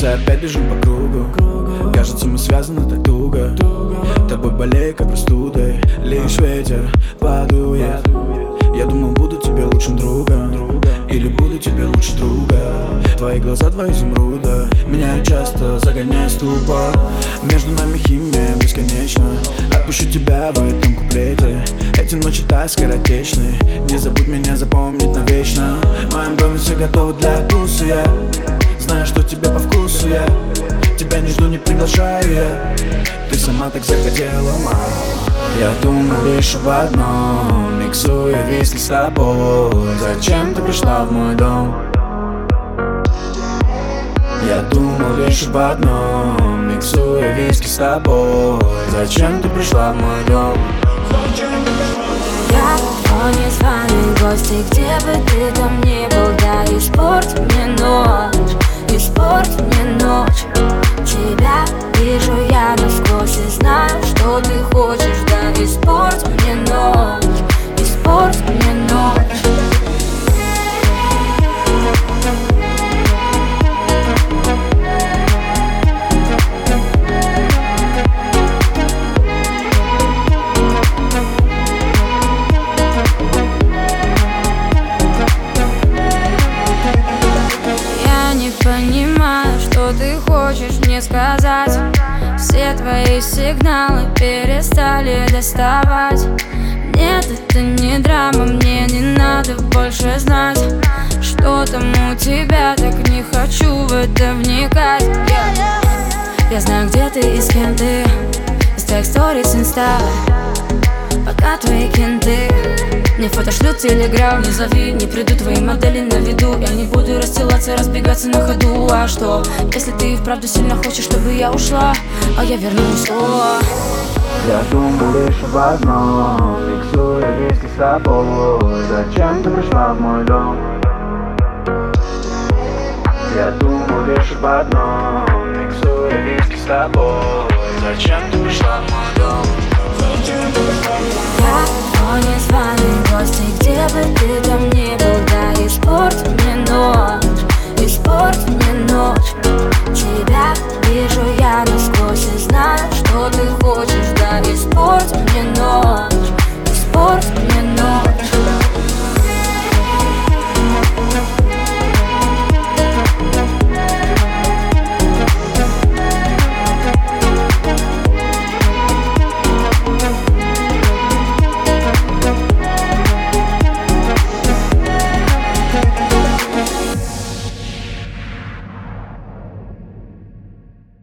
Сердце опять бежим по кругу. Кажется, мы связаны так туго. Тобой болею, как простудой. Лишь ветер подует. Я думал, буду тебе лучшим другом, или буду тебе лучше друга. Твои глаза, два изумруда меня часто загоняют в ступор. Между нами химия бесконечна. Отпущу тебя в этом куплете. Эти ночи так скоротечны. Не забудь меня запомнить навечно. В моем доме все готово для тусы. Я знаю, что тебе по вкусу. Я тебя не жду, не приглашаю. Я ты сама так захотела, мало. Я думаю лишь об одном, миксуя виски с тобой. Зачем ты пришла в мой дом? Я думал лишь об одном, миксуя виски с тобой. Зачем ты пришла в мой дом? Я твой незваный гость, и где бы ты там ни был, да, испорти мне ночь, испорти мне ночь. Тебя вижу я насквозь и знаю, что ты хочешь, да, испорти мне ночь, испорти мне ночь. Понимаю, что ты хочешь мне сказать. Все твои сигналы перестали доставать. Нет, это не драма, мне не надо больше знать, что там у тебя, так не хочу в это вникать. Я знаю, где ты и с кем ты, из твоих сторис инста. Пока твои кенты мне фото шлют телеграм. Не зови, не приду твои модели на виду. Я не буду расстилаться, разбегаться на ходу. А что, если ты и вправду сильно хочешь, чтобы я ушла, а я вернусь снова? Я думаю лишь об одном, миксуя виски с тобой. Зачем ты пришла в мой дом? Я думаю лишь об одном, миксуя виски с тобой. Зачем ты пришла в мой дом? Я твой незваный гость, и где бы ты там ни был,